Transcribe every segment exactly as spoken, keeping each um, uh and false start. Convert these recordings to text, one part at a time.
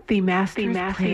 The Master's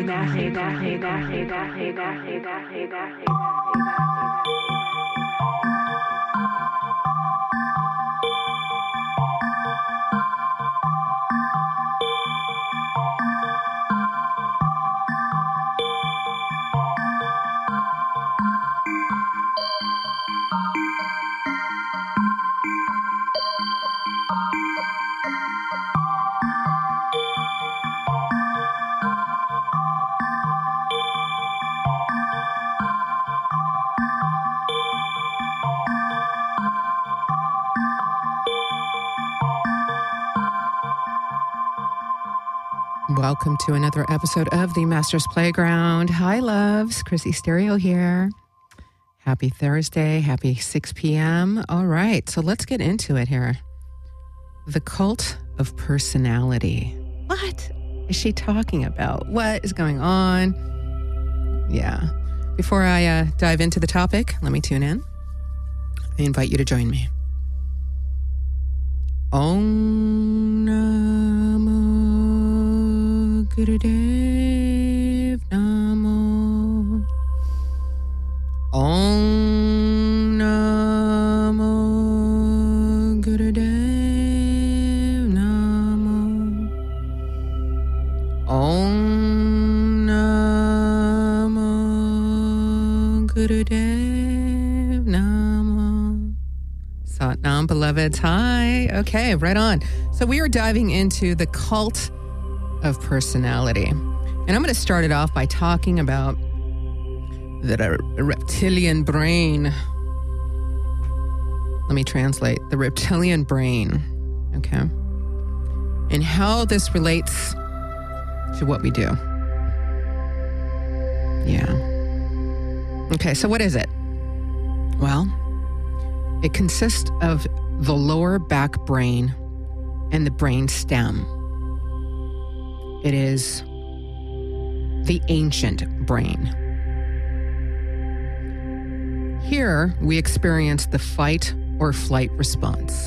Welcome to another episode of the Master's Playground. Hi, loves. Chrissy Stereo here. Happy Thursday. Happy six p.m. All right, so let's get into it here. The cult of personality. What is she talking about? What is going on? Yeah. Before I uh, dive into the topic, let me tune in. I invite you to join me. Om Namo Gurudev Namo. Om Namo Gurudev Namo. Om Namo Gurudev Namo. Satnam, beloveds. Hi. Okay, right on. So we are diving into the cult of personality. And I'm going to start it off by talking about the reptilian brain. Let me translate. The reptilian brain. Okay. And how this relates to what we do. Yeah. Okay, so what is it? Well, it consists of the lower back brain and the brain stem. It is the ancient brain. Here, we experience the fight or flight response.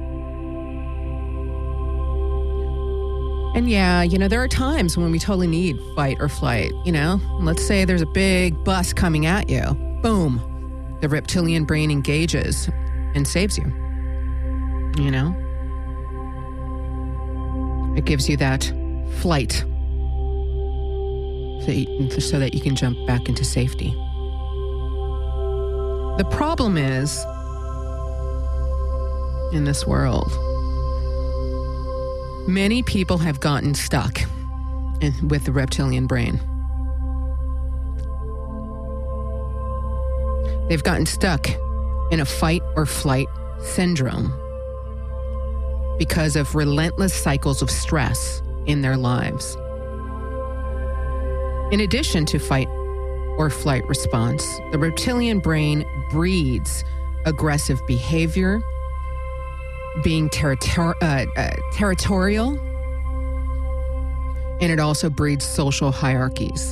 And yeah, you know, there are times when we totally need fight or flight, you know? Let's say there's a big bus coming at you. Boom. The reptilian brain engages and saves you. You know? It gives you that flight so, you, so that you can jump back into safety. The problem is, in this world, many people have gotten stuck in, with the reptilian brain. They've gotten stuck in a fight or flight syndrome because of relentless cycles of stress in their lives. In addition to fight or flight response, the reptilian brain breeds aggressive behavior, being territor- uh, uh, territorial, and it also breeds social hierarchies.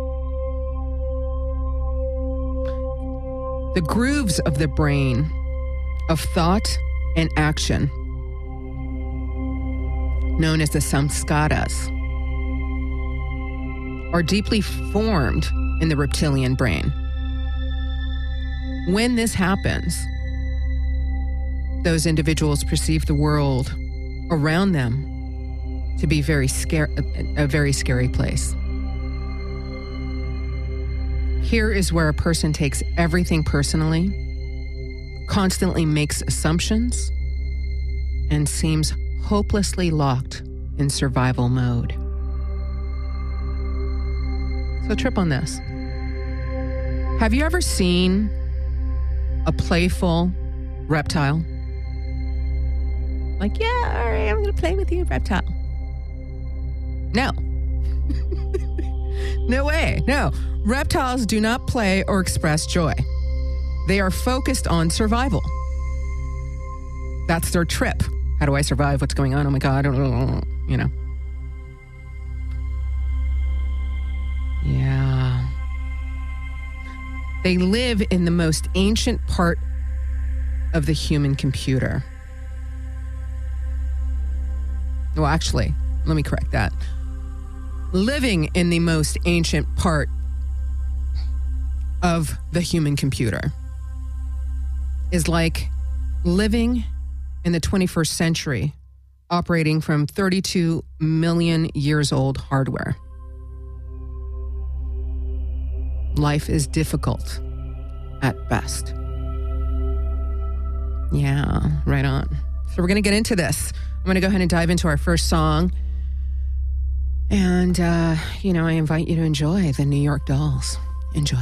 The grooves of the brain of thought and action, known as the samskaras, are deeply formed in the reptilian brain. When this happens, those individuals perceive the world around them to be very scare- a very scary place. Here is where a person takes everything personally, constantly makes assumptions, and seems hopelessly locked in survival mode. So trip on this. Have you ever seen a playful reptile? Like, yeah, all right, I'm going to play with you, reptile. No. No way. No. Reptiles do not play or express joy. They are focused on survival. That's their trip. How do I survive? What's going on? Oh my God. You know. Yeah. They live in the most ancient part of the human computer. Well, actually, let me correct that. living in the most ancient part of the human computer is like living in the twenty-first century, operating from thirty-two million years old hardware. Life is difficult at best. Yeah, right on. So we're going to get into this. I'm going to go ahead and dive into our first song. And, uh, you know, I invite you to enjoy the New York Dolls. Enjoy.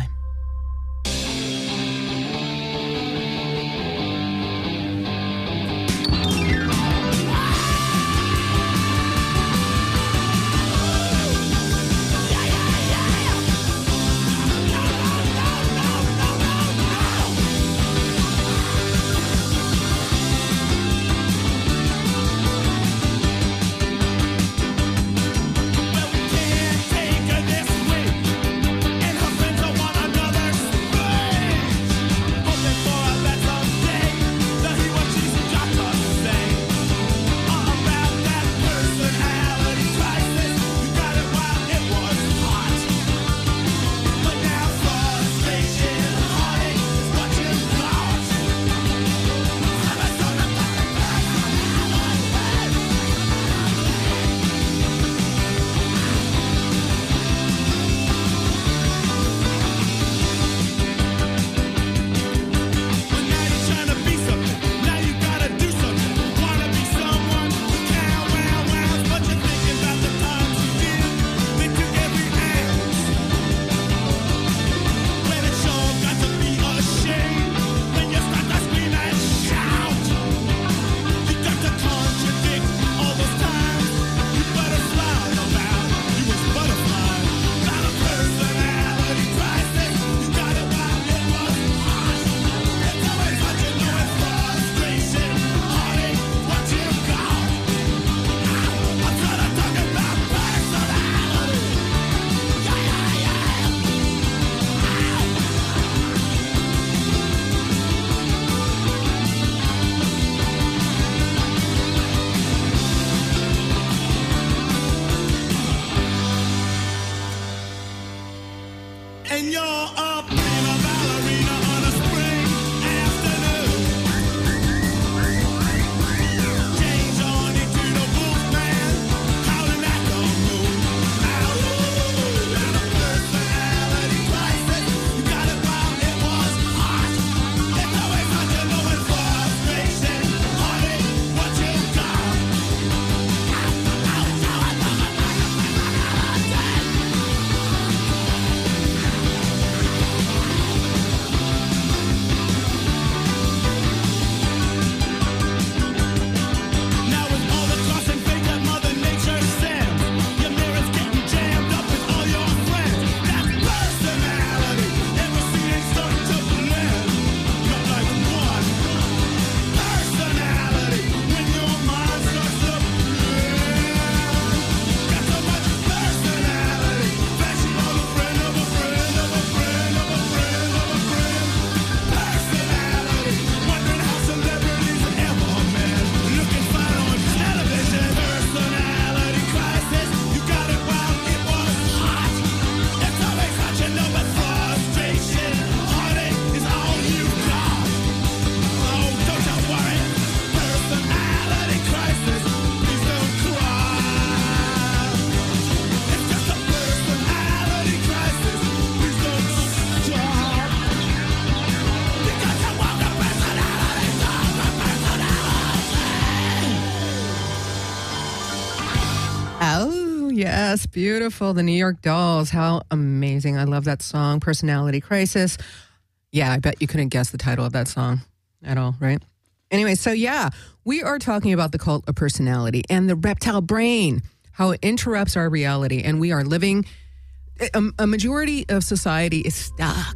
Yes, beautiful. The New York Dolls. How amazing. I love that song, Personality Crisis. Yeah, I bet you couldn't guess the title of that song at all, right? Anyway, so yeah, we are talking about the cult of personality and the reptile brain, how it interrupts our reality. And we are living, a, a majority of society is stuck.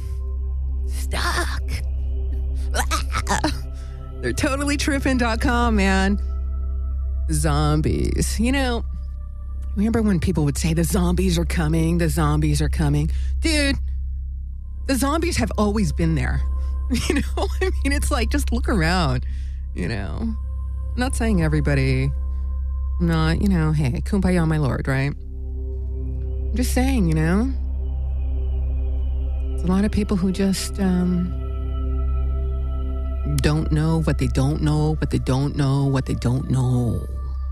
Stuck. They're totally tripping dot com, man. Zombies. You know, remember when people would say the zombies are coming, the zombies are coming? Dude, the zombies have always been there. You know, I mean, it's like, just look around, you know. I'm not saying everybody, I'm not, you know, hey, kumbaya, my lord, right? I'm just saying, you know, there's a lot of people who just um, don't know what they don't know, what they don't know, what they don't know.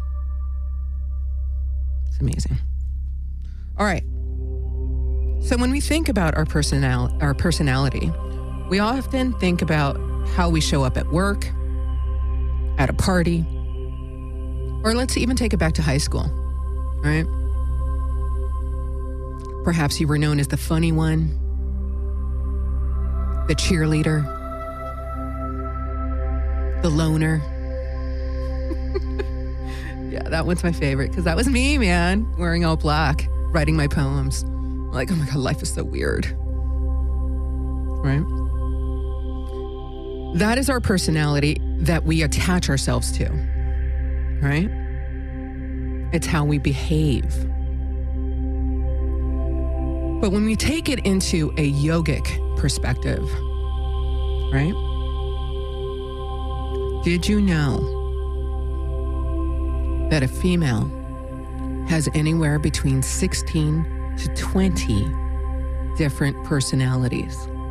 It's amazing. All right. So when we think about our personal, our personality, we often think about how we show up at work, at a party, or let's even take it back to high school, right? Perhaps you were known as the funny one, the cheerleader, the loner. Yeah, that one's my favorite because that was me, man, wearing all black, writing my poems. I'm like, oh my God, life is so weird, right? That is our personality that we attach ourselves to, right? It's how we behave. But when we take it into a yogic perspective, right? Did you know that a female has anywhere between sixteen to twenty different personalities?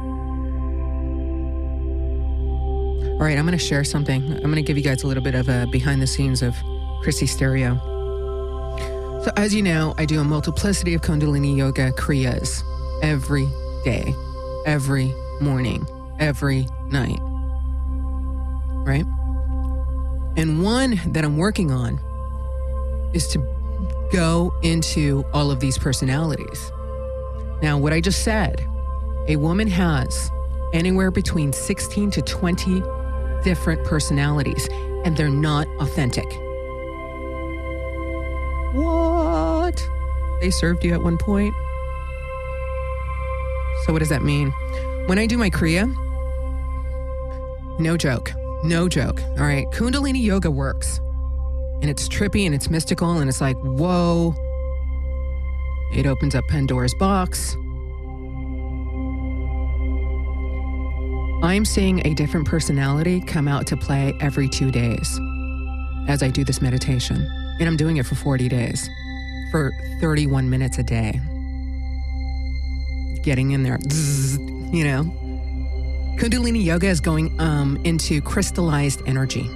All right, I'm going to share something. I'm going to give you guys a little bit of a behind the scenes of Chrissy Stereo. So as you know, I do a multiplicity of Kundalini Yoga Kriyas every day, every morning, every night, right? And one that I'm working on is to go into all of these personalities. Now, what I just said, a woman has anywhere between sixteen to twenty different personalities, and they're not authentic. What? They served you at one point? So what does that mean? When I do my Kriya, no joke, no joke. All right, Kundalini Yoga works. And it's trippy and it's mystical and it's like, whoa. It opens up Pandora's box. I'm seeing a different personality come out to play every two days as I do this meditation. And I'm doing it for forty days, for thirty-one minutes a day. Getting in there, zzz, you know. Kundalini Yoga is going um, into crystallized energy.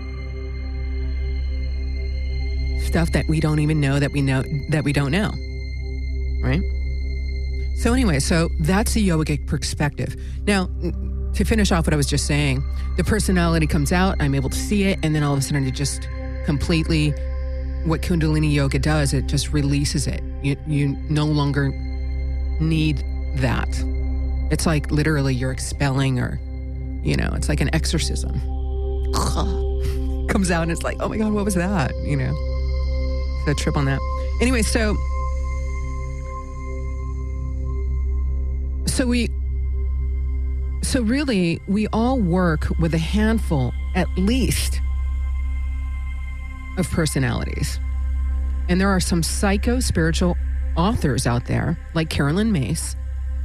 Stuff that we don't even know that we know that we don't know, right? So anyway, so that's the yogic perspective. Now, to finish off what I was just saying, the personality comes out, I'm able to see it, and then all of a sudden it just completely, what Kundalini Yoga does, it just releases it. You, you no longer need that. It's like literally you're expelling or, you know, it's like an exorcism. Comes out and it's like, oh my God, what was that? You know, so trip on that. Anyway, so, so we, So really, we all work with a handful, at least, of personalities. And there are some psycho-spiritual authors out there, like Carolyn Myss,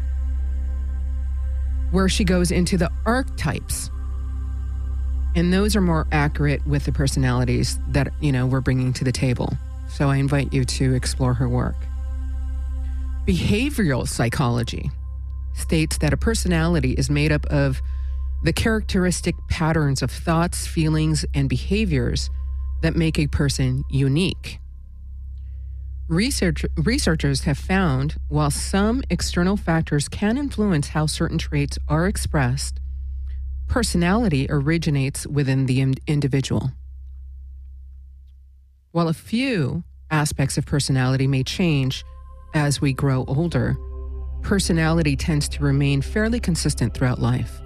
where she goes into the archetypes. And those are more accurate with the personalities that, you know, we're bringing to the table. So I invite you to explore her work. Behavioral psychology states that a personality is made up of the characteristic patterns of thoughts, feelings, and behaviors that make a person unique. Research, researchers have found while some external factors can influence how certain traits are expressed, personality originates within the in- individual. While a few aspects of personality may change as we grow older, personality tends to remain fairly consistent throughout life.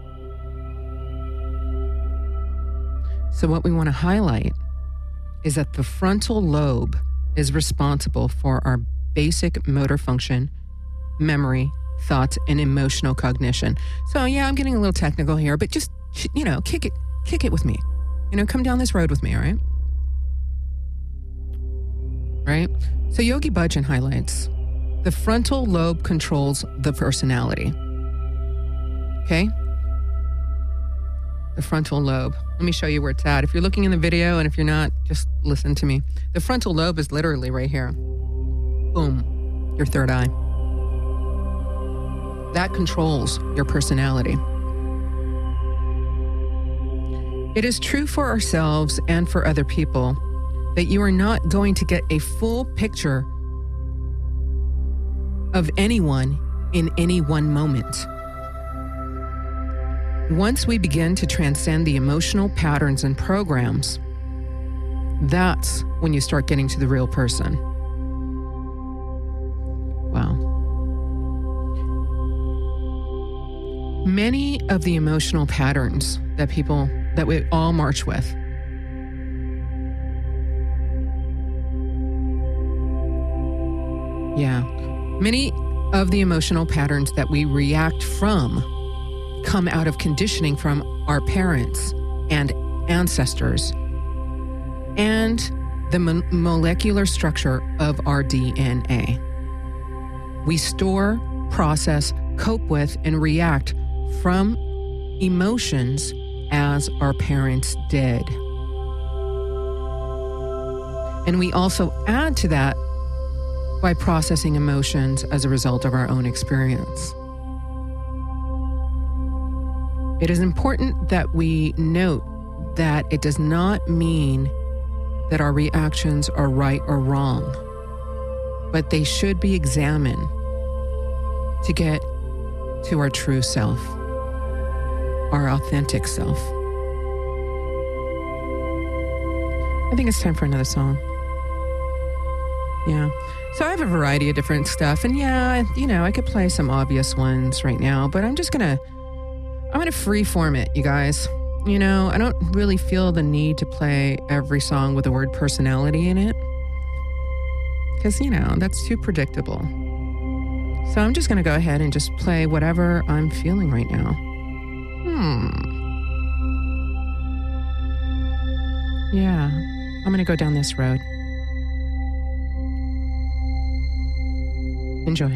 So what we want to highlight is that the frontal lobe is responsible for our basic motor function, memory, thoughts, and emotional cognition. So yeah, I'm getting a little technical here, but just, you know, kick it, kick it with me. You know, come down this road with me, all right? Right? So Yogi Bhajan highlights the frontal lobe controls the personality. Okay? The frontal lobe. Let me show you where it's at. If you're looking in the video, and if you're not, just listen to me. The frontal lobe is literally right here. Boom. your third eye. That controls your personality. It is true for ourselves and for other people that you are not going to get a full picture of anyone in any one moment. Once we begin to transcend the emotional patterns and programs, that's when you start getting to the real person. Wow. Many of the emotional patterns that people, that we all march with, yeah, many of the emotional patterns that we react from come out of conditioning from our parents and ancestors and the mo- molecular structure of our D N A. We store, process, cope with, and react from emotions as our parents did. And we also add to that by processing emotions as a result of our own experience. It is important that we note that it does not mean that our reactions are right or wrong, but they should be examined to get to our true self, our authentic self. I think it's time for another song. Yeah. So I have a variety of different stuff, and yeah, you know, I could play some obvious ones right now, but I'm just gonna I'm going to freeform it, you guys. You know, I don't really feel the need to play every song with the word personality in it. Because, you know, that's too predictable. So I'm just going to go ahead and just play whatever I'm feeling right now. Hmm. Yeah, I'm going to go down this road. Enjoy.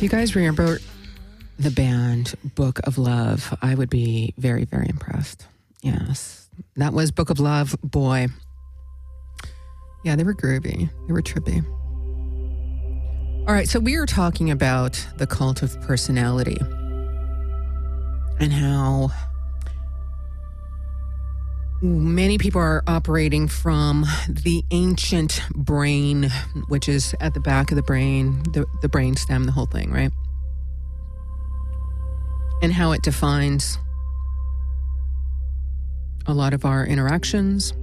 If you guys remember the band Book of Love, I would be very, very impressed. Yes. That was Book of Love, boy. Yeah, they were groovy. They were trippy. All right, so we were talking about the cult of personality and how many people are operating from the ancient brain, which is at the back of the brain, the, the brain stem, the whole thing, right? And how it defines a lot of our interactions.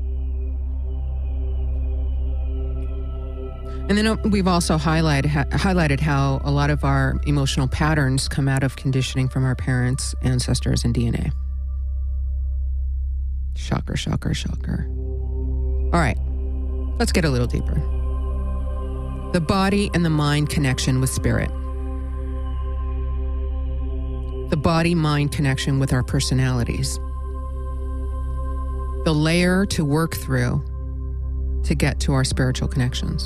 And then we've also highlighted, ha- highlighted how a lot of our emotional patterns come out of conditioning from our parents, ancestors, and D N A. Shocker, shocker, shocker. All right, let's get a little deeper. The body and the mind connection with spirit. The body-mind connection with our personalities. The layer to work through to get to our spiritual connections.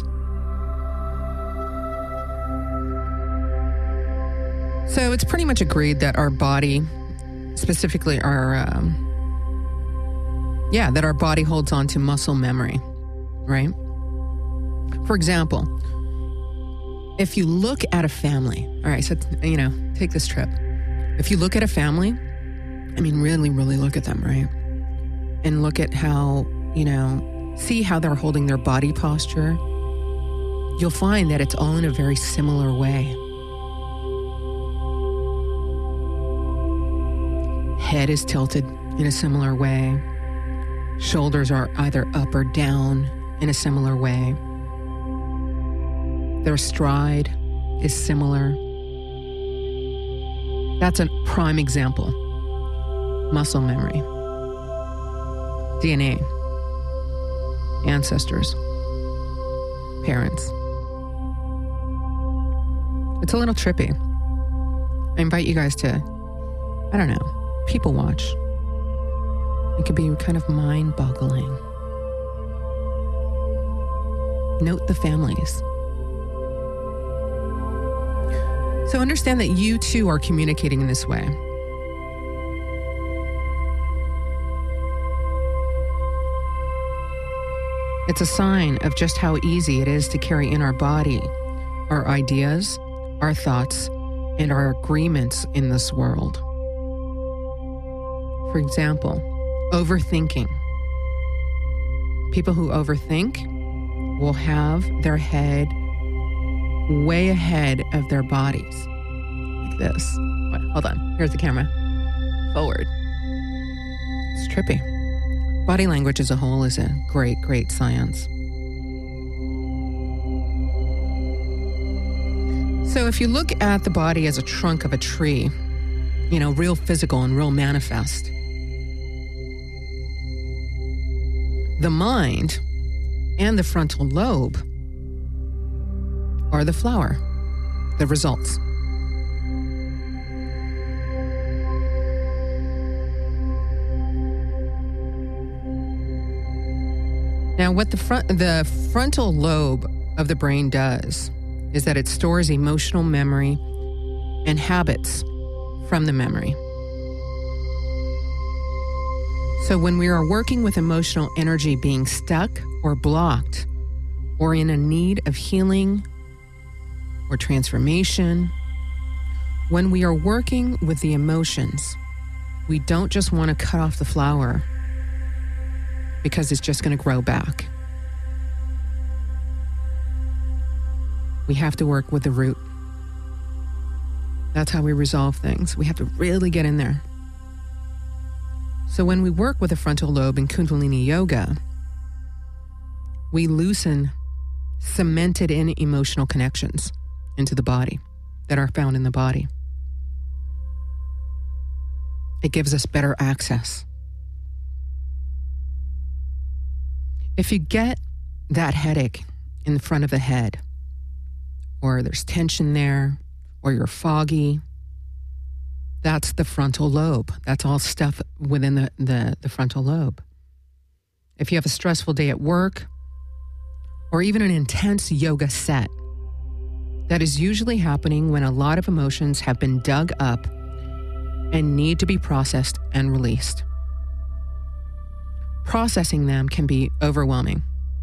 So it's pretty much agreed that our body, specifically our... Um, Yeah, that our body holds on to muscle memory, right? For example, if you look at a family, all right, so, you know, take this trip. If you look at a family, I mean, really, really look at them, right? And look at how, you know, see how they're holding their body posture. You'll find that it's all in a very similar way. Head is tilted in a similar way. Shoulders are either up or down in a similar way. Their stride is similar. That's a prime example. Muscle memory. D N A. Ancestors. Parents. It's a little trippy. I invite you guys to, I don't know, people watch. It could be kind of mind-boggling. Note the families. So understand that you too are communicating in this way. It's a sign of just how easy it is to carry in our body our ideas, our thoughts, and our agreements in this world. For example, overthinking. People who overthink will have their head way ahead of their bodies. Like this. What? Hold on. Here's the camera. Forward. It's trippy. Body language as a whole is a great, great science. So if you look at the body as a trunk of a tree, you know, real physical and real manifest, the mind and the frontal lobe are the flower, the results. Now, what the front, the frontal lobe of the brain does is that it stores emotional memory and habits from the memory. So when we are working with emotional energy being stuck or blocked, or in a need of healing or transformation, when we are working with the emotions, we don't just want to cut off the flower because it's just going to grow back. We have to work with the root. That's how we resolve things. We have to really get in there. So when we work with the frontal lobe in Kundalini Yoga, we loosen cemented in emotional connections into the body that are found in the body. It gives us better access. If you get that headache in the front of the head, or there's tension there, or you're foggy, that's the frontal lobe. That's all stuff within the, the, the frontal lobe. If you have a stressful day at work, or even an intense yoga set, that is usually happening when a lot of emotions have been dug up and need to be processed and released. Processing them can be overwhelming.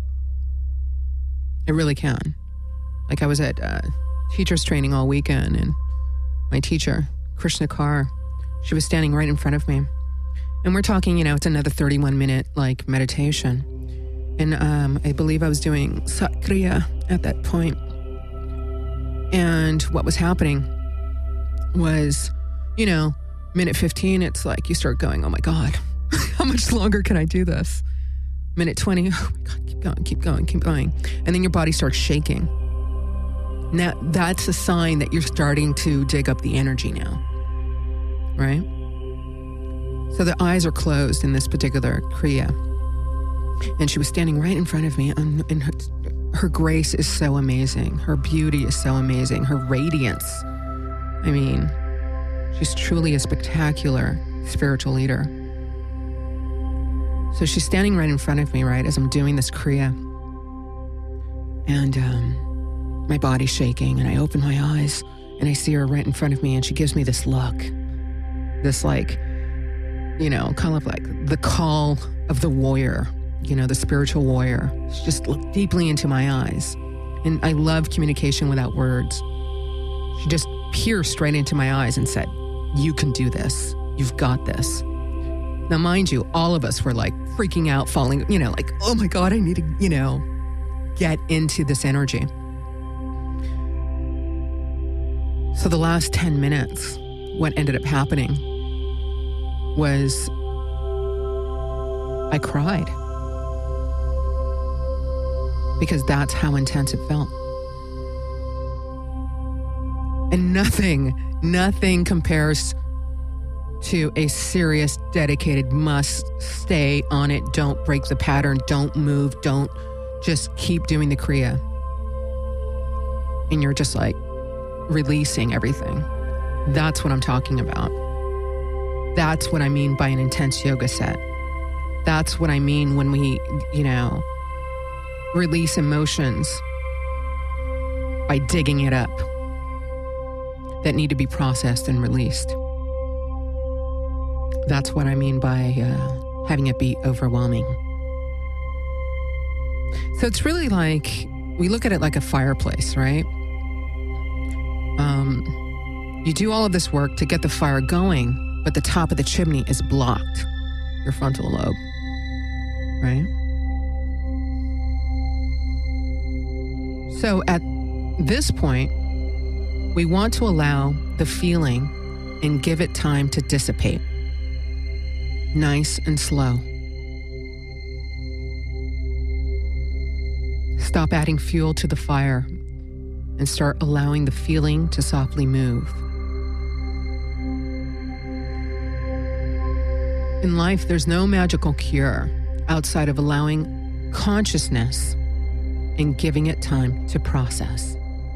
It really can. Like I was at uh, teacher's training all weekend, and my teacher, Krishna Kaur, she was standing right in front of me. And we're talking, you know, it's another thirty-one minute like meditation. And um, I believe I was doing Satkriya at that point. And what was happening was, you know, minute fifteen, it's like you start going, oh my God, how much longer can I do this? Minute twenty, oh my God, keep going, keep going, keep going. And then your body starts shaking. Now, that's a sign that you're starting to dig up the energy now, right? So the eyes are closed in this particular Kriya. And she was standing right in front of me, and, and her, her grace is so amazing. Her beauty is so amazing. Her radiance. I mean, she's truly a spectacular spiritual leader. So she's standing right in front of me, right, as I'm doing this Kriya. And um, my body's shaking, and I open my eyes, and I see her right in front of me, and she gives me this look. This, like, you know, kind of like the call of the warrior, you know, the spiritual warrior. She just looked deeply into my eyes. And I love communication without words. She just pierced right into my eyes and said, you can do this. You've got this. Now, mind you, all of us were like freaking out, falling, you know, like, oh my God, I need to, you know, get into this energy. So the last ten minutes, what ended up happening was I cried. Because that's how intense it felt. And nothing, nothing compares to a serious, dedicated, must stay on it, don't break the pattern, don't move, don't just keep doing the Kriya. And you're just like releasing everything. That's what I'm talking about. That's what I mean by an intense yoga set. That's what I mean when we, you know, release emotions by digging it up that need to be processed and released. That's what I mean by uh, having it be overwhelming. So it's really like, we look at it like a fireplace, right? Um, you do all of this work to get the fire going, but the top of the chimney is blocked, your frontal lobe, right? So at this point, we want to allow the feeling and give it time to dissipate. Nice and slow. Stop adding fuel to the fire and start allowing the feeling to softly move. In life, there's no magical cure outside of allowing consciousness and giving it time to process.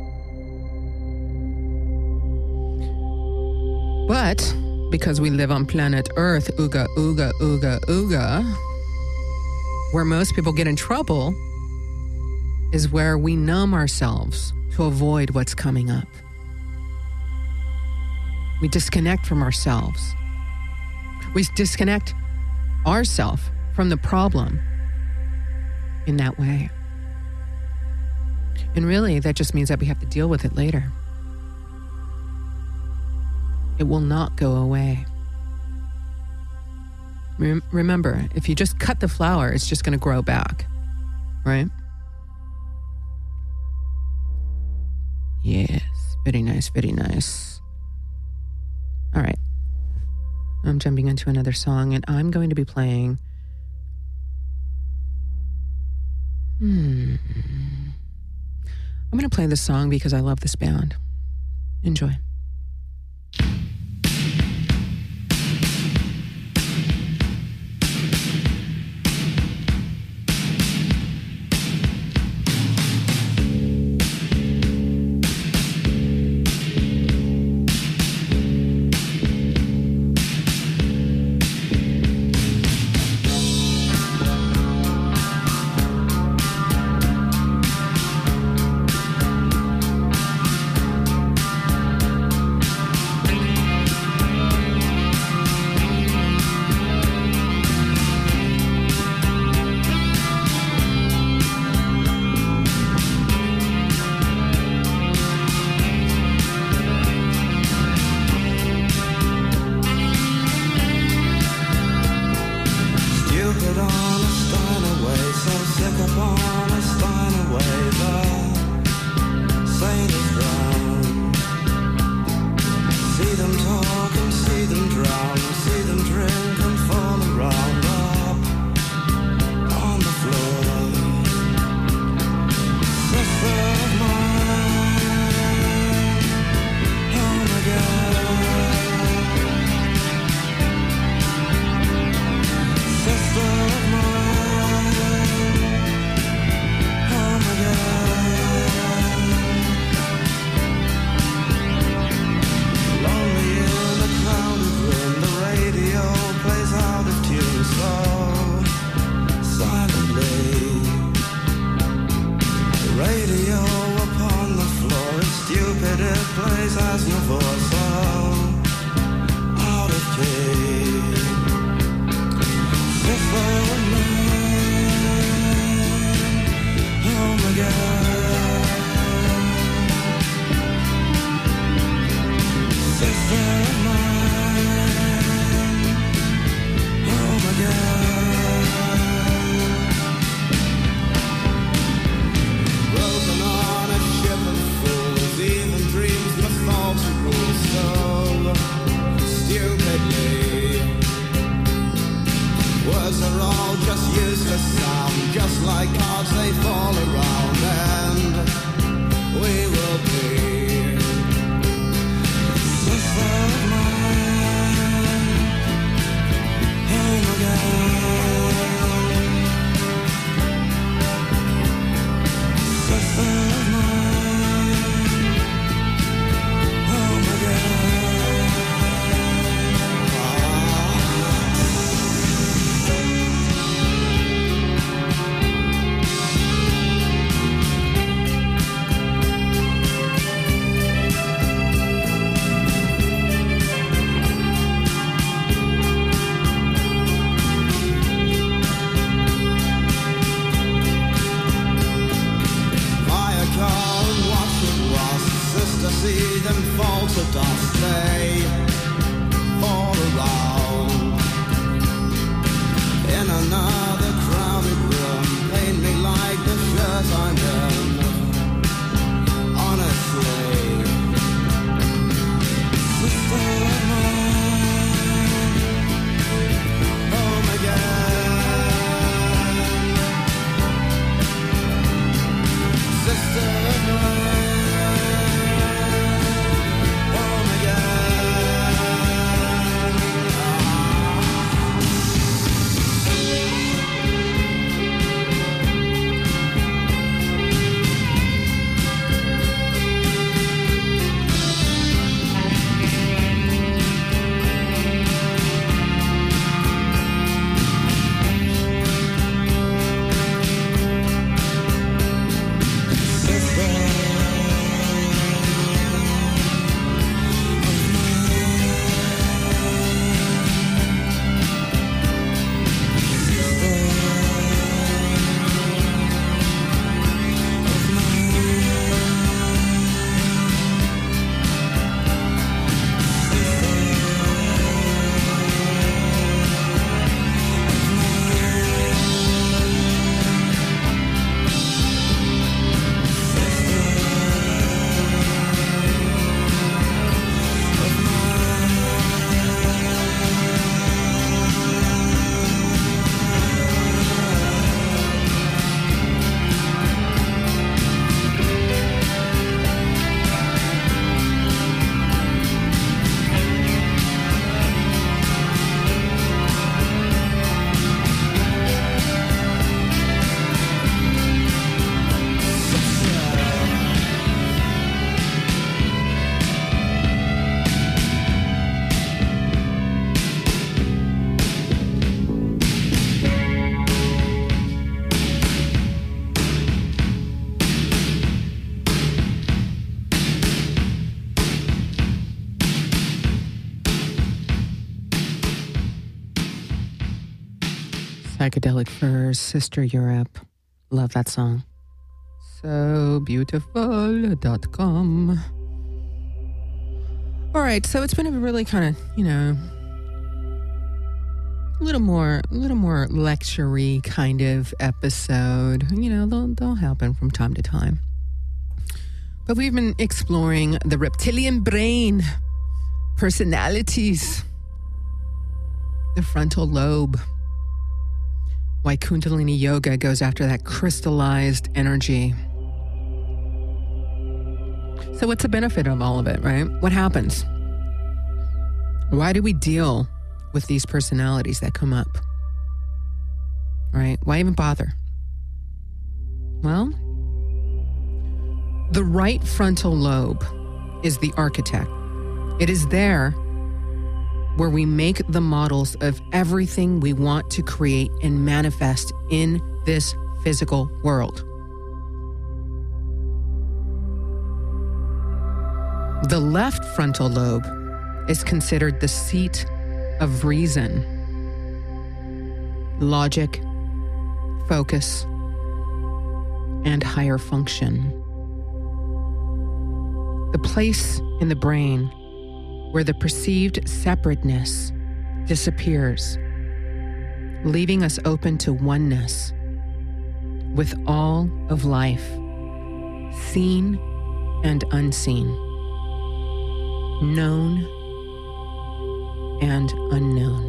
But because we live on planet Earth, ooga, ooga, ooga, ooga, where most people get in trouble is where we numb ourselves to avoid what's coming up. We disconnect from ourselves. We disconnect ourselves from the problem in that way. And really, that just means that we have to deal with it later. It will not go away. Rem- remember, if you just cut the flower, it's just going to grow back, right? Yes, very nice, very nice. All right. I'm jumping into another song, and I'm going to be playing... Hmm... I'm going to play this song because I love this band. Enjoy. on a Steinaway, so sick upon a Steinaway, the sailors drown. See them talk and see them drown, see them drink and fall around up on the floor. Sister of mine, home again. Sister of mine, home again. Lonely in a crowded room, the radio plays out of tune so silently. The radio upon the floor is stupid, it plays as your voice so out of key. Sister of mine, home again. Sister of mine, home again. Broken on a ship of fools, even dreams must fall to rule so stupidly. Words are all just useless sound, just like cards they fall around, and we will be. Sister of mine, home again. Sister of mine, home again. See them fall to dust, they fall around. In another crowded room, paint me like the shirt I'm in. Honestly, sister of mine, home again. Sister of mine. Psychedelic Furs, Sister Europe. Love that song. So beautiful dot com. All right, so it's been a really kind of, you know, a little more, a little more lecture-y kind of episode. You know, they'll, they'll happen from time to time. But we've been exploring the reptilian brain, personalities, the frontal lobe, why Kundalini Yoga goes after that crystallized energy. So what's the benefit of all of it, right? What happens? Why do we deal with these personalities that come up? Right? Why even bother? Well, the right frontal lobe is the architect. It is there where we make the models of everything we want to create and manifest in this physical world. The left frontal lobe is considered the seat of reason, logic, focus, and higher function. The place in the brain where the perceived separateness disappears, leaving us open to oneness with all of life, seen and unseen, known and unknown.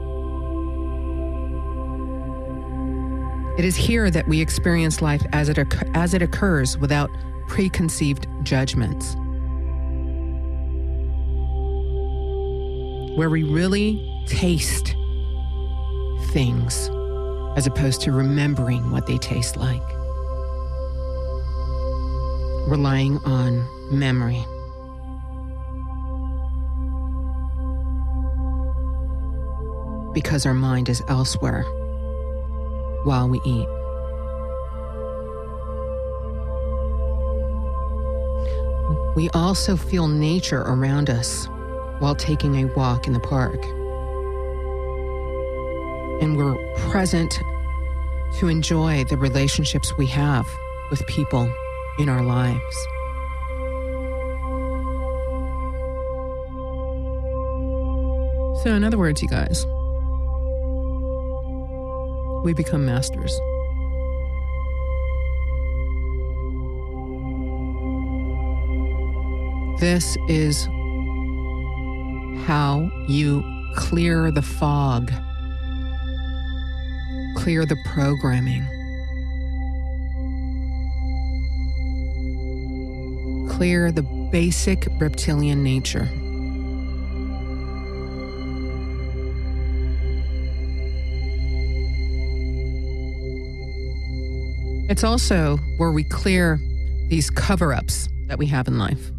It is here that we experience life as it, as it occurs without preconceived judgments, where we really taste things as opposed to remembering what they taste like, relying on memory. Because our mind is elsewhere while we eat. We also feel nature around us while taking a walk in the park. And we're present to enjoy the relationships we have with people in our lives. So in other words, you guys, we become masters. This is how you clear the fog, clear the programming, clear the basic reptilian nature. It's also where we clear these cover-ups that we have in life.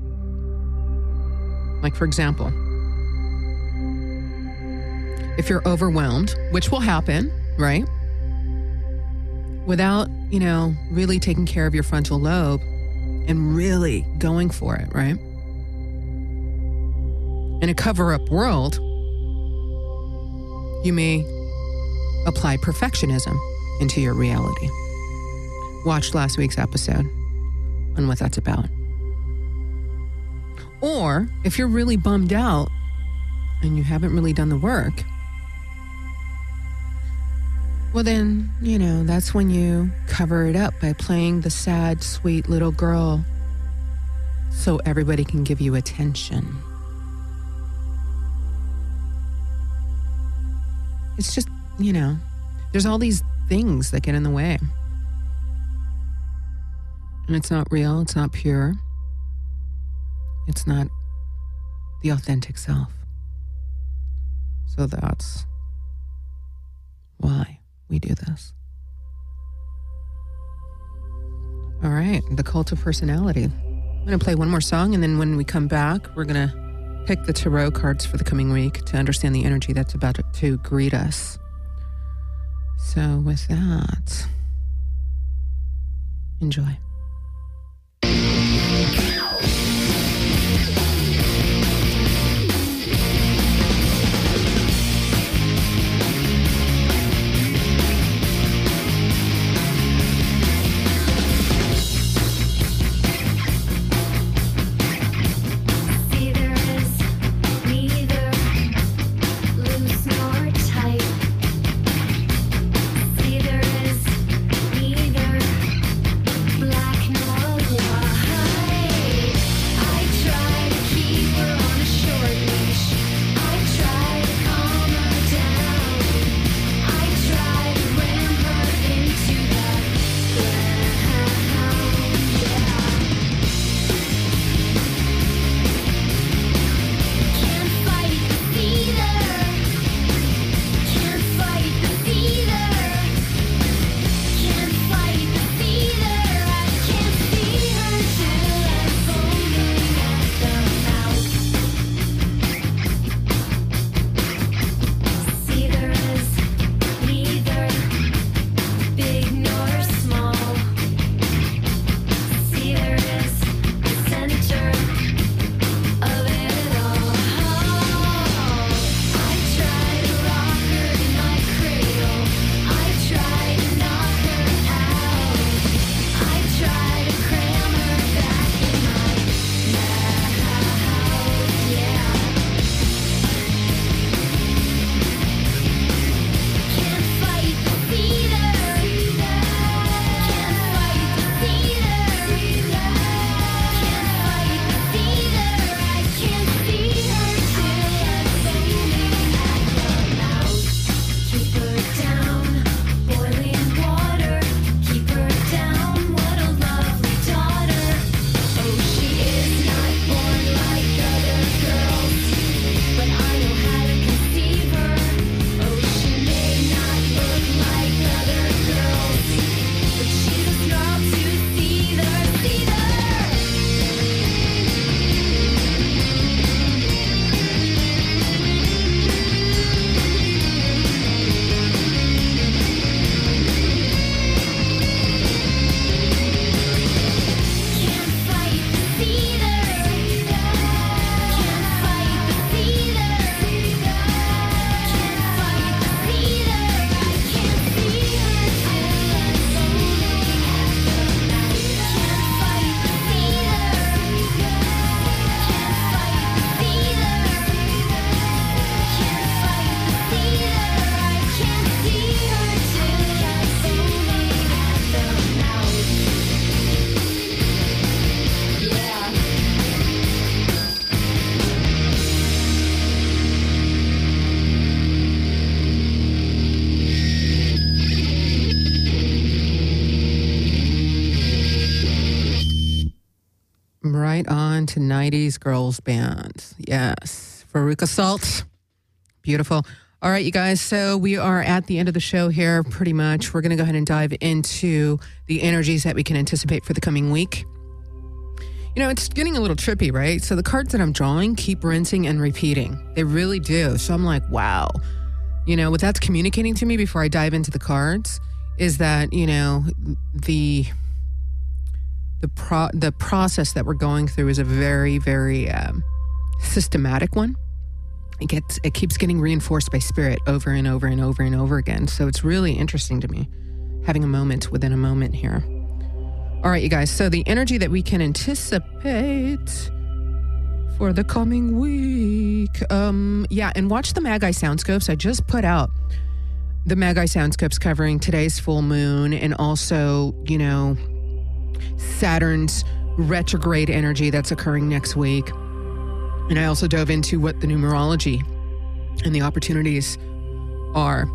Like, for example, if you're overwhelmed, which will happen, right? Without, you know, really taking care of your frontal lobe and really going for it, right? In a cover-up world, you may apply perfectionism into your reality. Watch last week's episode on what that's about. Or if you're really bummed out and you haven't really done the work, well then, you know, that's when you cover it up by playing the sad, sweet little girl so everybody can give you attention. It's just, you know, there's all these things that get in the way. And it's not real, it's not pure. It's not the authentic self. So that's why we do this. All right, the cult of personality. I'm going to play one more song, and then when we come back, we're going to pick the tarot cards for the coming week to understand the energy that's about to greet us. So with that, enjoy. See, there is neither loose nor tight. on to nineties girls band. Yes. Veruca Salt. Beautiful. All right, you guys. So we are at the end of the show here, pretty much. We're going to go ahead and dive into the energies that we can anticipate for the coming week. You know, it's getting a little trippy, right? So the cards that I'm drawing keep rinsing and repeating. They really do. So I'm like, wow. You know, what that's communicating to me before I dive into the cards is that, you know, the the pro- the process that we're going through is a very, very um, systematic one. It gets it keeps getting reinforced by spirit over and over and over and over again. So it's really interesting to me, having a moment within a moment here. All right, you guys. So the energy that we can anticipate for the coming week. Um, yeah, and watch the Magi Soundscopes. I just put out the Magi Soundscopes covering today's full moon and also, you know, Saturn's retrograde energy that's occurring next week. And I also dove into what the numerology and the opportunities are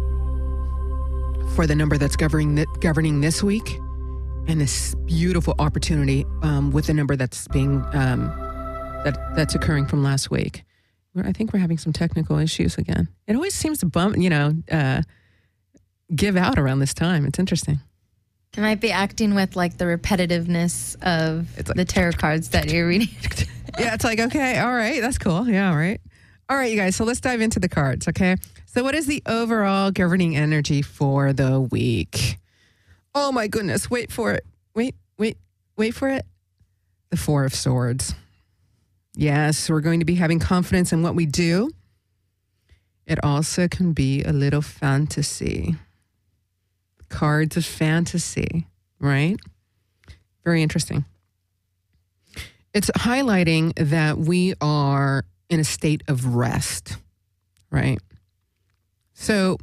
for the number that's governing th- governing this week, and this beautiful opportunity um, with the number that's being um, that that's occurring from last week. I think we're having some technical issues again. It always seems to bump, you know, uh, give out around this time. It's interesting. It might be acting with like the repetitiveness of like, the tarot cards that you're reading. Yeah, it's like, okay, all right, that's cool. Yeah, all right. All right, you guys, so let's dive into the cards, okay? So what is the overall governing energy for the week? Oh, my goodness, wait for it. Wait, wait, wait for it. The Four of Swords. Yes, we're going to be having confidence in what we do. It also can be a little fantasy. Cards of fantasy, right? Very interesting. It's highlighting that we are in a state of rest, right? So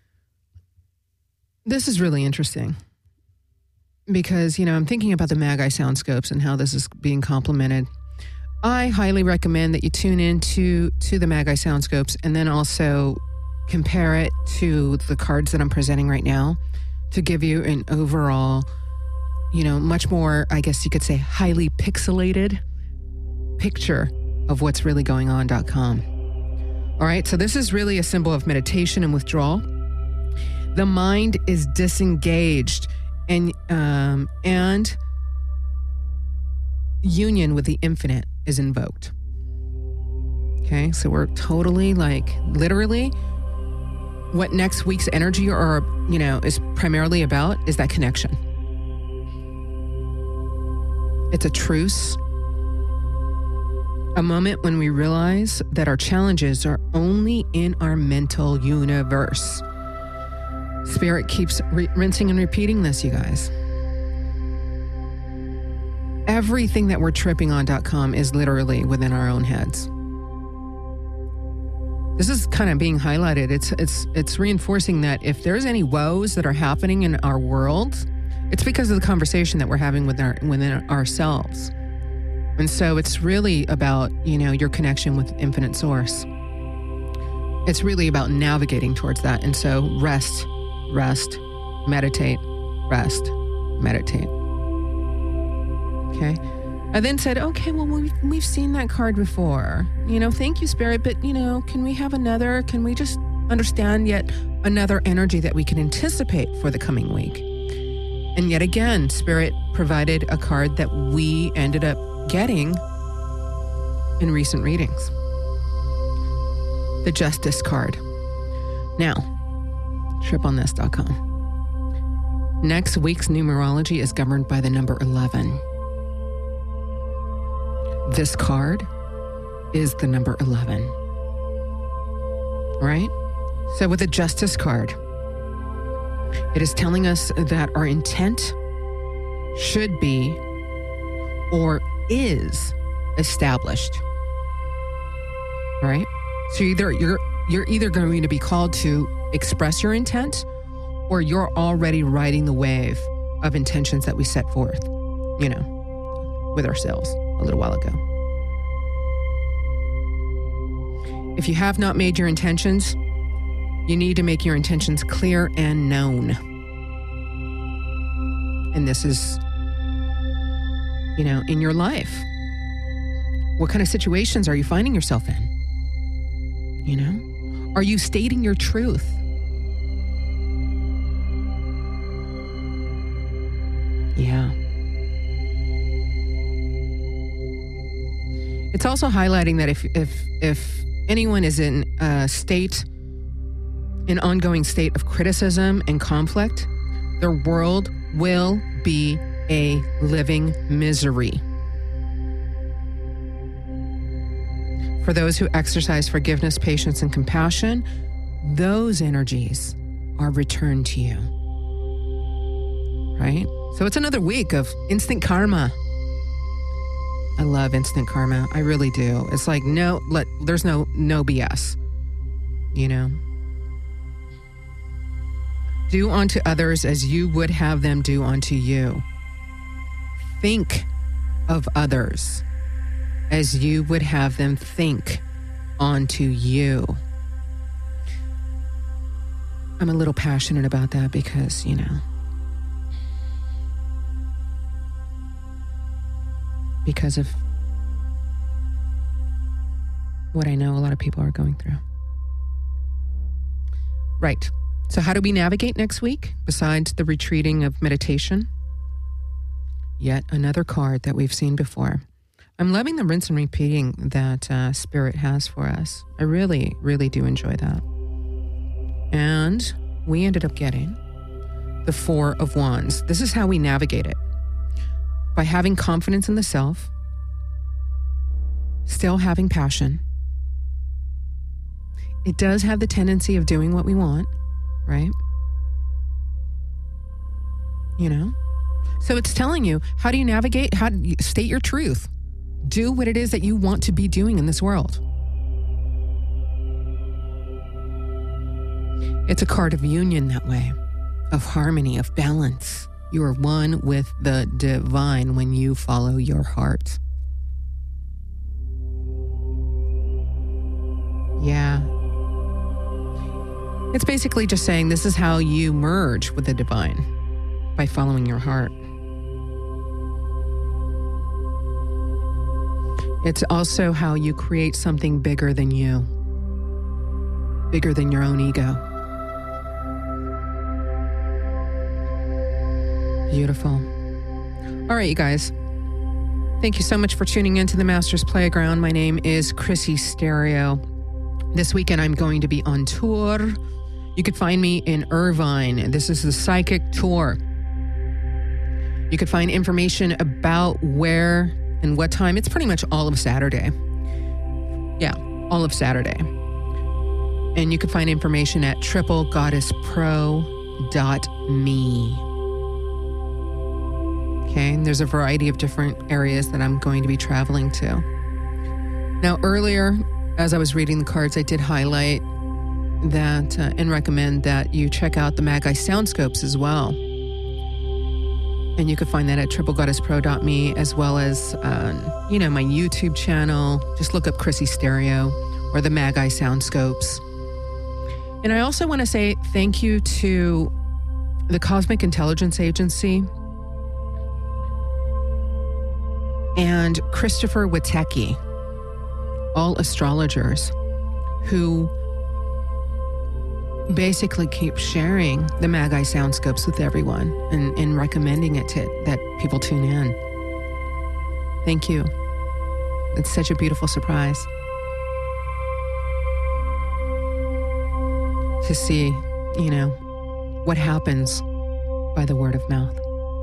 this is really interesting because, you know, I'm thinking about the Magi Soundscopes and how this is being complemented. I highly recommend that you tune into to the Magi Soundscopes and then also compare it to the cards that I'm presenting right now to give you an overall, you know, much more, I guess you could say, highly pixelated picture of what's really going on dot com. All right, so this is really a symbol of meditation and withdrawal. The mind is disengaged and um, and union with the infinite is invoked. Okay, so we're totally like literally what next week's energy or, you know, is primarily about is that connection. It's a truce, a moment when we realize that our challenges are only in our mental universe. Spirit keeps re- rinsing and repeating this, you guys. Everything that we're tripping on dot com is literally within our own heads. This is kind of being highlighted. It's it's it's reinforcing that if there's any woes that are happening in our world, it's because of the conversation that we're having with our within ourselves. And so it's really about, you know, your connection with infinite source. It's really about navigating towards that. And so rest, rest, meditate, rest, meditate. Okay. I then said, okay, well, we've, we've seen that card before. You know, thank you, Spirit, but, you know, can we have another? Can we just understand yet another energy that we can anticipate for the coming week? And yet again, Spirit provided a card that we ended up getting in recent readings. The Justice card. Now, trip on this dot com. Next week's numerology is governed by the number eleven. This card is the number eleven. Right? So with the Justice card, it is telling us that our intent should be or is established. Right? So either you're you're either going to be called to express your intent or you're already riding the wave of intentions that we set forth, you know, with ourselves a little while ago. If you have not made your intentions, you need to make your intentions clear and known. And this is, you know, in your life. What kind of situations are you finding yourself in? You know? Are you stating your truth? Yeah. It's also highlighting that if if if anyone is in a state, an ongoing state of criticism and conflict, their world will be a living misery. For those who exercise forgiveness, patience, and compassion, those energies are returned to you. Right? So it's another week of instant karma. I love instant karma. I really do. It's like no, let, there's no no B S. You know? Do unto others as you would have them do unto you. Think of others as you would have them think onto you. I'm a little passionate about that because, you know, because of what I know a lot of people are going through. Right. So how do we navigate next week besides the retreating of meditation? Yet another card that we've seen before. I'm loving the rinse and repeating that uh, Spirit has for us. I really, really do enjoy that. And we ended up getting the Four of Wands. This is how we navigate it. By having confidence in the self, still having passion. It does have the tendency of doing what we want, right? You know? So it's telling you, how do you navigate? How do you state your truth? Do what it is that you want to be doing in this world. It's a card of union that way, of harmony, of balance. You are one with the divine when you follow your heart. Yeah. It's basically just saying this is how you merge with the divine, by following your heart. It's also how you create something bigger than you, bigger than your own ego. Beautiful. All right, you guys. Thank you so much for tuning in to the Masters Playground. My name is Chrissy Stereo. This weekend, I'm going to be on tour. You could find me in Irvine. This is the Psychic Tour. You could find information about where and what time. It's pretty much all of Saturday. Yeah, all of Saturday. And you can find information at triple goddess pro dot me. Okay, and there's a variety of different areas that I'm going to be traveling to. Now, earlier, as I was reading the cards, I did highlight that uh, and recommend that you check out the Magi Soundscopes as well. And you can find that at triple goddess pro dot me, as well as, uh, you know, my YouTube channel. Just look up Chrissy Stereo or the Magi Soundscopes. And I also want to say thank you to the Cosmic Intelligence Agency and Christopher Witecki, all astrologers who basically keep sharing the Magi Soundscopes with everyone and, and recommending it to that people tune in. Thank you. It's such a beautiful surprise to see, you know, what happens by the word of mouth.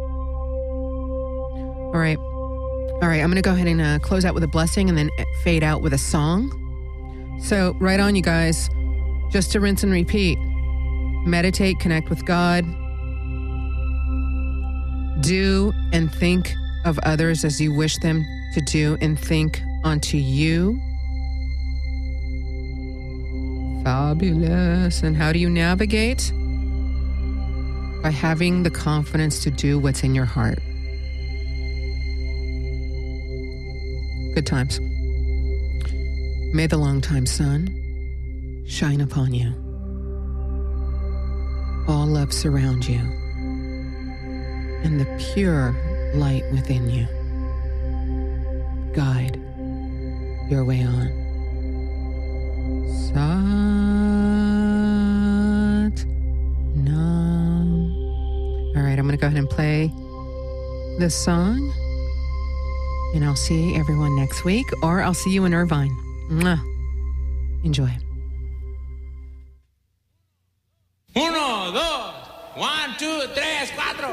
All right. All right. I'm going to go ahead and uh, close out with a blessing and then fade out with a song. So right on, you guys. Just to rinse and repeat. Meditate, connect with God. Do and think of others as you wish them to do and think unto you. Fabulous. And how do you navigate? By having the confidence to do what's in your heart. Good times. May the long-time sun shine upon you. All love surround you. And the pure light within you guide your way on. Sat Nam. All right, I'm going to go ahead and play this song, and I'll see everyone next week, or I'll see you in Irvine. Mwah. Enjoy. Uno, dos, one, two, tres, cuatro.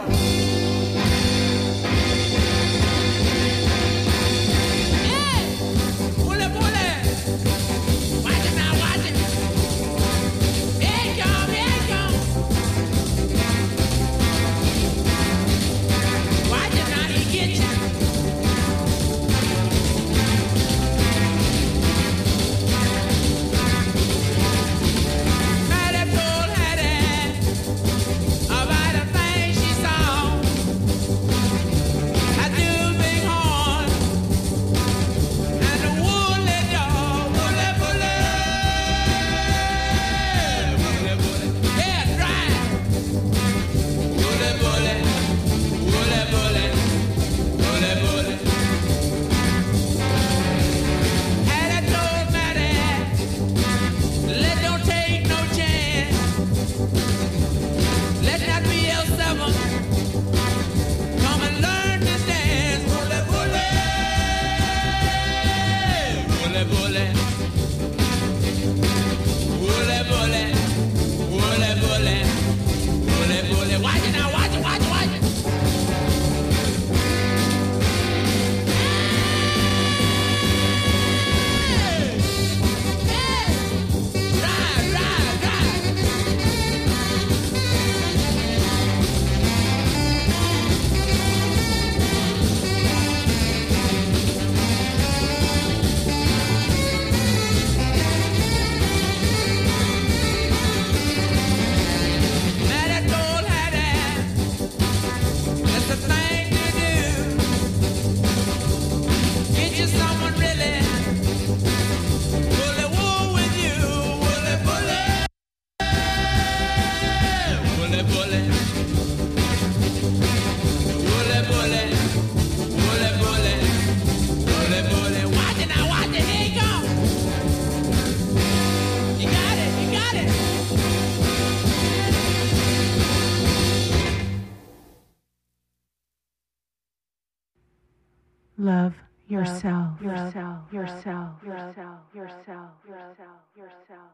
Love yourself, yourself, yourself, yourself, yourself, yourself, yourself.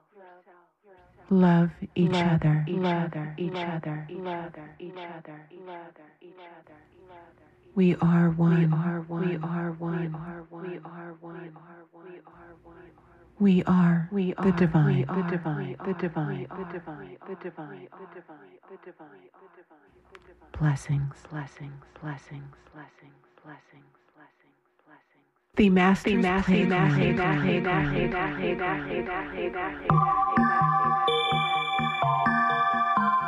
Love each other, each other, each other, each other, each other, each other, each other. We are one. We are one. We are one. We are one. We are one. We are one. We are. We are the divine. The divine. The divine. The divine. The divine. The divine. The divine. Blessings. Blessings. Blessings. Blessings. Blessings. The Master's Playground.